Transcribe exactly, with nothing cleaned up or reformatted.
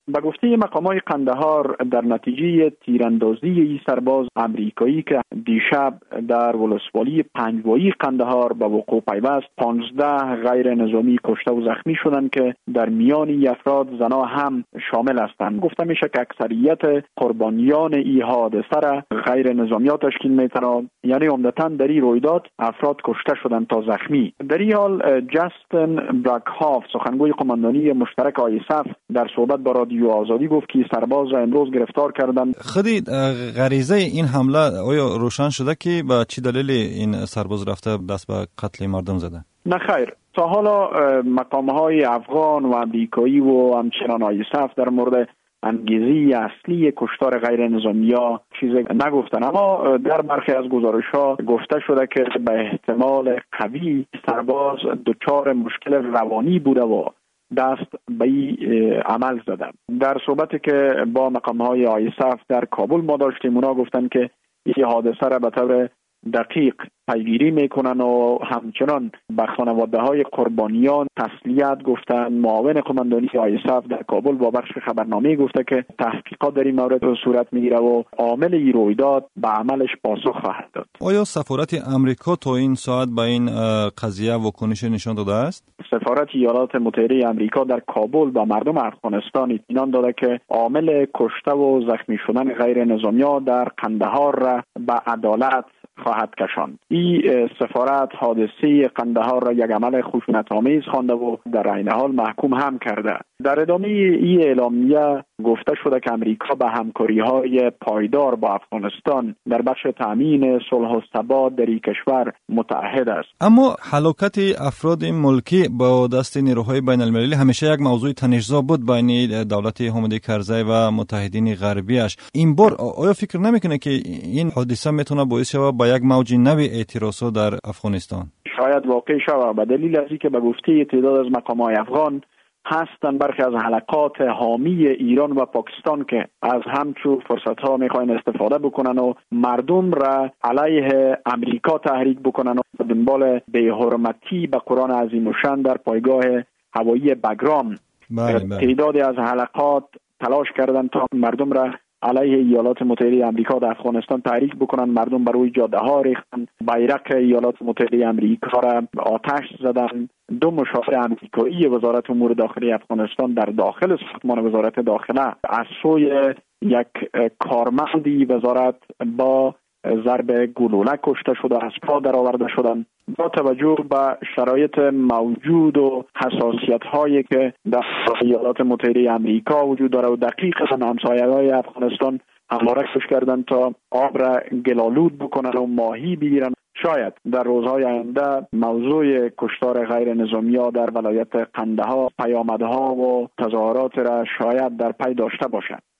به گفته مقامات قندهار در نتیجه تیراندازی این سرباز امریکایی که دیشب در ولسوالی پنجوایی قندهار به وقوع پیوست، پانزده غیر نظامی کشته و زخمی شدند که در میان این افراد زنها هم شامل هستند. گفته میشه که اکثریت قربانیان این حادثه را غیر نظامی‌ها تشکیل می‌دهند، یعنی عمدتاً در این رویداد افراد کشته شدند تا زخمی. در این حال جاستین براکهاف، سخنگوی قماندانی مشترک آی اس اف، در صحبت با رادیو آزادی گفت که سرباز را امروز گرفتار کردند. خودی غریزه این حمله آیا روشن شده که با چه دلیل این سرباز رفته دست به قتل مردم زده؟ نه خیر، تا حالا مقام‌های افغان و امریکایی و همچنان آی اس اف در مورد انگیزه اصلی کشتار غیر نظامی‌ها چیزی نگفتن، اما در برخی از گزارش‌ها گفته شده که به احتمال قوی سرباز دچار مشکل روانی بوده و دست به این عمل زدن. در صحبتی که با مقام‌های آی اس اف در کابل ما داشتیم، اونا گفتن که این حادثه را به طور دقیق پیگیری میکنن و همچنان به خانواده های قربانیان تسلیت گفتن. معاون قماندانی آی اس اف در کابل با بخش خبرنامه گفته که تحقیقات در این مورد صورت میگیره و عامل این رویداد به عملش پاسخ خواهد داد. آیا سفارت امریکا تا این ساعت به این قضیه واکنش نشان داده است؟ سفارت ایالات متحده امریکا در کابل با مردم افغانستان اطمینان داده که عامل کشته و زخمی شدن غیر نظامی‌ها در قندهار را به عدالت خواهد کشاند. این سفارت حادثه قندهار را یک عمل خشونت‌آمیز خوانده و در عین حال محکوم هم کرده. در ادامه این اعلامیه گفته شده که امریکا به همکاری‌های پایدار با افغانستان در بخش تامین صلح و ثبات در این کشور متعهد است. اما هلاکت افراد ملکی با دست نیروهای بین المللی همیشه یک موضوع تنش‌زا بود بین دولت حامد کرزی و متحدین غربیش. این بار آیا فکر نمیکنه که این حادثه میتونه باعث شود با یک موج نوی اعتراضات در افغانستان؟ شاید واقع شود، به دلیل از اینکه به گفته تعداد از مقامات افغان هستند برخی از حلقات حامی ایران و پاکستان که از همچو فرصت‌ها میخواین استفاده بکنن و مردم را علیه امریکا تحریک بکنن و دنبال بی‌حرمتی به قرآن عظیم الشان در پایگاه هوایی بگرام. بله بله. تعدادی از حلقات تلاش کردند تا مردم را علیه ایالات متحده امریکا در افغانستان تحریک بکنن. مردم بر روی جاده ها ریختن، بیرق ایالات متحده امریکا را آتش زدن. دو مشاور امریکایی وزارت امور داخلی افغانستان در داخل ساختمان وزارت داخله از سوی یک کارمندی وزارت با ضرب گلوله کشته شده، از پا در آورده شدند. با توجه به شرایط موجود و حساسیت هایی که در ایالات متحده امریکا وجود داره و دقیقاً همسایه‌های افغانستان همواره کوشش کردند تا آب را گلالود بکنن و ماهی بگیرن. شاید در روزهای آینده موضوع کشتار غیر نظامی‌ها در ولایت قندهار پیامدها و تظاهرات را شاید در پی داشته باشد.